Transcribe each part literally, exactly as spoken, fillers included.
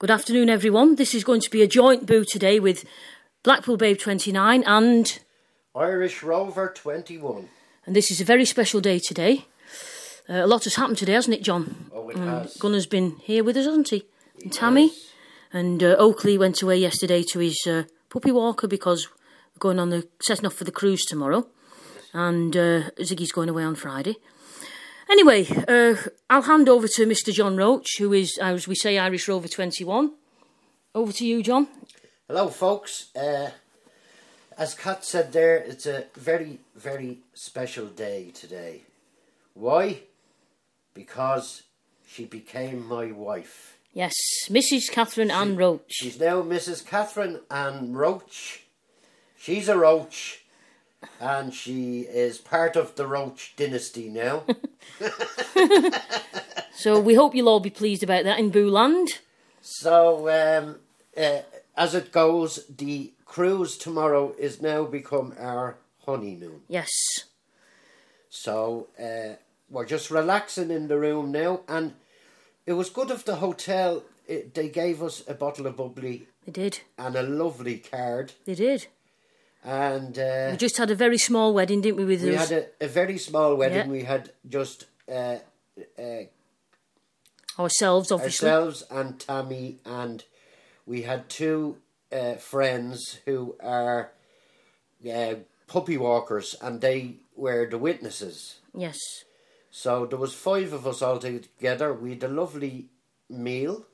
Good afternoon, everyone. This is going to be a joint boo today with Blackpool Babe twenty-nine and Irish Rover twenty-one. And this is a very special day today. Uh, a lot has happened today, hasn't it, John? Oh, it um, has. Gunner's been here with us, hasn't he? He and Tammy. has. And uh, Oakley went away yesterday to his uh, puppy walker because we're going on the setting off for the cruise tomorrow. Yes. And uh, Ziggy's going away on Friday. Anyway, uh, I'll hand over to Mister John Roach, who is, as we say, Irish Rover twenty-one. Over to you, John. Hello, folks. Uh, as Kat said there, it's a very, very special day today. Why? Because she became my wife. Yes, Missus Catherine she, Ann Roach. She's now Missus Catherine Ann Roach. She's a Roach. And she is part of the Roach dynasty now. So we hope you'll all be pleased about that in Booland. So, um, uh, as it goes, the cruise tomorrow is now become our honeymoon. Yes. So, uh, we're just relaxing in the room now. And it was good of the hotel. It, they gave us a bottle of bubbly. They did. And a lovely card. They did. And uh, we just had a very small wedding, didn't we? With we us? had a, a very small wedding. Yeah. We had just uh, uh, ourselves, obviously. Ourselves and Tammy, and we had two uh, friends who are uh, puppy walkers, and they were the witnesses. Yes. So there was five of us all together. We had a lovely meal,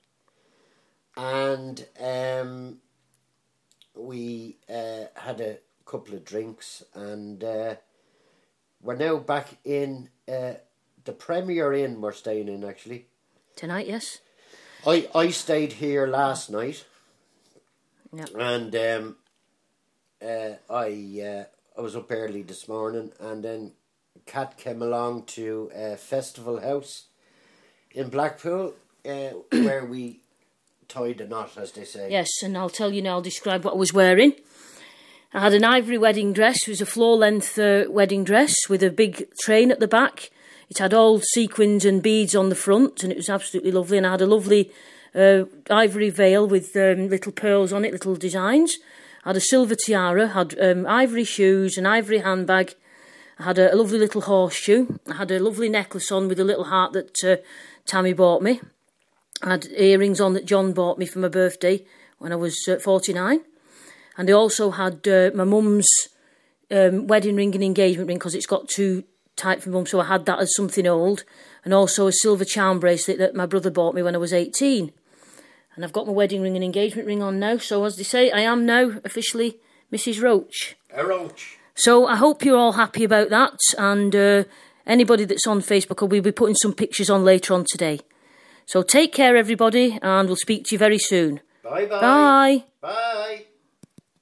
and um. We uh, had a couple of drinks, and uh, we're now back in uh, the Premier Inn we're staying in, actually. Tonight, yes. I, I stayed here last night. Yeah. And um, uh, I uh, I was up early this morning, and then Kat came along to uh, Festival House in Blackpool, uh, where we tied a knot, as they say. Yes, and I'll tell you now, I'll describe what I was wearing. I had an ivory wedding dress. It was a floor-length uh, wedding dress with a big train at the back. It had all sequins and beads on the front, and it was absolutely lovely. And I had a lovely uh, ivory veil with um, little pearls on it, little designs. I had a silver tiara, had um, ivory shoes, an ivory handbag. I had a, a lovely little horseshoe. I had a lovely necklace on with a little heart that uh, Tammy bought me. I had earrings on that John bought me for my birthday when I was uh, forty-nine. And I also had uh, my mum's um, wedding ring and engagement ring because it's got too tight for mum, so I had that as something old. And also a silver charm bracelet that my brother bought me when I was eighteen. And I've got my wedding ring and engagement ring on now. So as they say, I am now officially Missus Roach. A Roach. So I hope you're all happy about that. And uh, anybody that's on Facebook, we'll be putting some pictures on later on today. So take care, everybody, and we'll speak to you very soon. Bye-bye. Bye. Bye.